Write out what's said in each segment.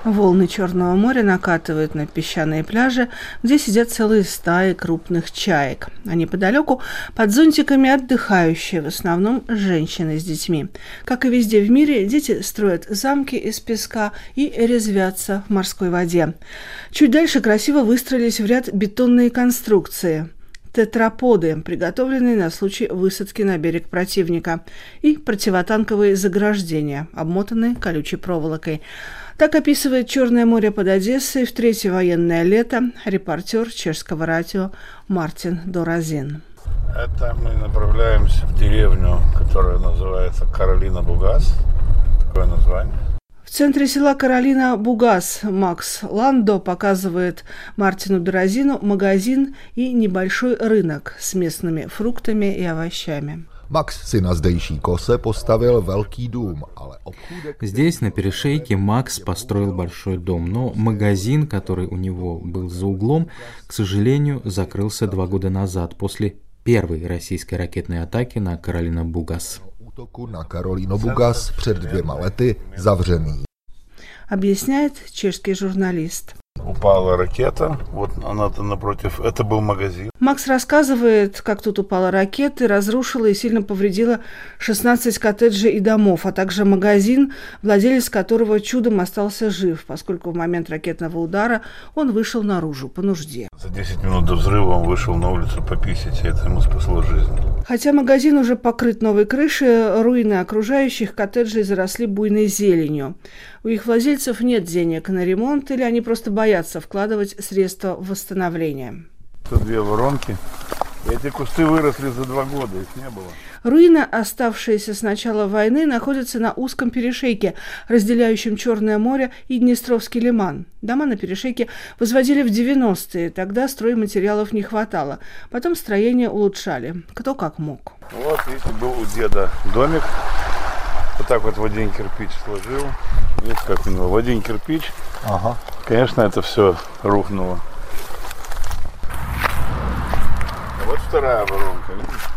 Волны Черного моря накатывают на песчаные пляжи, где сидят целые стаи крупных чаек. А неподалеку под зонтиками отдыхающие, в основном женщины с детьми. Как и везде в мире, дети строят замки из песка и резвятся в морской воде. Чуть дальше красиво выстроились в ряд бетонные конструкции. Тетраподы, приготовленные на случай высадки на берег противника, и противотанковые заграждения, обмотанные колючей проволокой. Так описывает Черное море под Одессой в третье военное лето репортер чешского радио Мартин Доразин. Это мы направляемся в деревню, которая называется Каролина-Бугас. Такое название. В центре села Каролина-Бугас Макс Ландо показывает Мартину Доразину магазин и небольшой рынок с местными фруктами и овощами. Max si na zdejší kose postavil velký dům, ale obchůdek... Здесь, на перешейке, Макс построил большой дом, но магазин, который у него был за углом, к сожалению, закрылся 2 года назад, после первой российской ракетной атаки на Каролина-Бугас. Útoku na Karolinu-Bugas před 2 lety zavřený. Объясняет чешский журналист. Упала ракета, вот она-то напротив, это был магазин. Макс рассказывает, как тут упала ракета и разрушила и сильно повредила 16 коттеджей и домов, а также магазин, владелец которого чудом остался жив, поскольку в момент ракетного удара он вышел наружу по нужде. За 10 минут до взрыва он вышел на улицу пописать, и это ему спасло жизнь. Хотя магазин уже покрыт новой крышей, руины окружающих коттеджей заросли буйной зеленью. У их владельцев нет денег на ремонт, или они просто боятся вкладывать средства в восстановление. Тут 2 воронки. Эти кусты выросли за 2 года, их не было. Руины, оставшиеся с начала войны, находятся на узком перешейке, разделяющем Черное море и Днестровский лиман. Дома на перешейке возводили в 90-е, тогда стройматериалов не хватало. Потом строение улучшали, кто как мог. Вот, видите, был у деда домик. Вот так вот в один кирпич сложил. Видите, как у него в один кирпич. Ага. Конечно, это все рухнуло. Вот вторая воронка.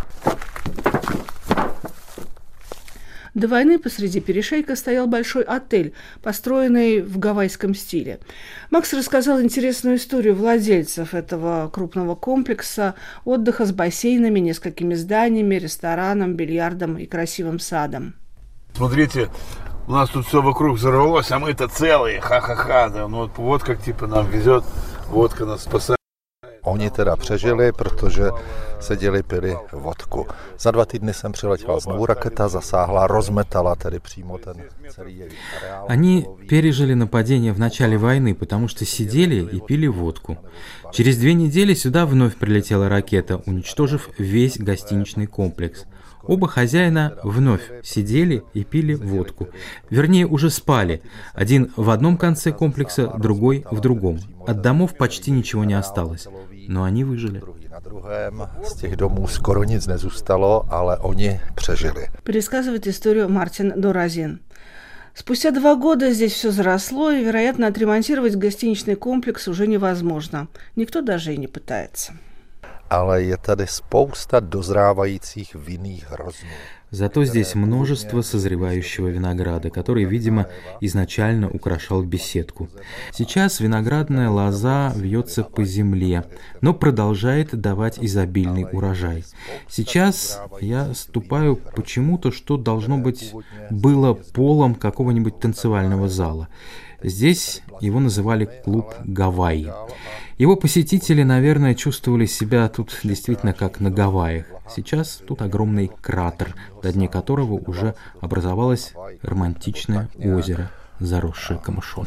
До войны посреди перешейка стоял большой отель, построенный в гавайском стиле. Макс рассказал интересную историю владельцев этого крупного комплекса отдыха с бассейнами, несколькими зданиями, рестораном, бильярдом и красивым садом. Смотрите, у нас тут все вокруг взорвалось, а мы-то целые, ха-ха-ха. Да, ну вот как типа нам везет, водка нас спасает. Oni teda přežili, protože seděli, pili vodku. Za 2 týdny sem přiletěla znovu raketa, zasáhla, rozmetala tedy přímo ten celý její areál. Они пережили нападение в начале войны, потому что сидели и пили водку. Через 2 недели сюда вновь прилетела ракета, уничтожив весь гостиничный комплекс. Оба хозяина вновь сидели и пили водку. Вернее, уже спали. Один в одном конце комплекса, другой в другом. От домов почти ничего не осталось. Но они выжили. Z těch domů skoro nic nezůstalo, ale oni přežili. Пересказывает историю Мартин Доразин. Спустя 2 года здесь все заросло, и, вероятно, отремонтировать гостиничный комплекс уже невозможно. Никто даже и не пытается. Ale je tady spousta dozrávajících vinných hroznů. Зато здесь множество созревающего винограда, который, видимо, изначально украшал беседку. Сейчас виноградная лоза вьется по земле, но продолжает давать изобильный урожай. Сейчас я ступаю почему-то, что должно быть было полом какого-нибудь танцевального зала. Здесь его называли клуб Гавайи. Его посетители, наверное, чувствовали себя тут действительно как на Гавайях. Сейчас тут огромный кратер, на дне которого уже образовалось романтичное озеро, заросшее камышом.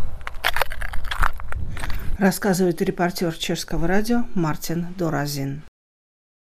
Рассказывает репортер чешского радио Мартин Доразин.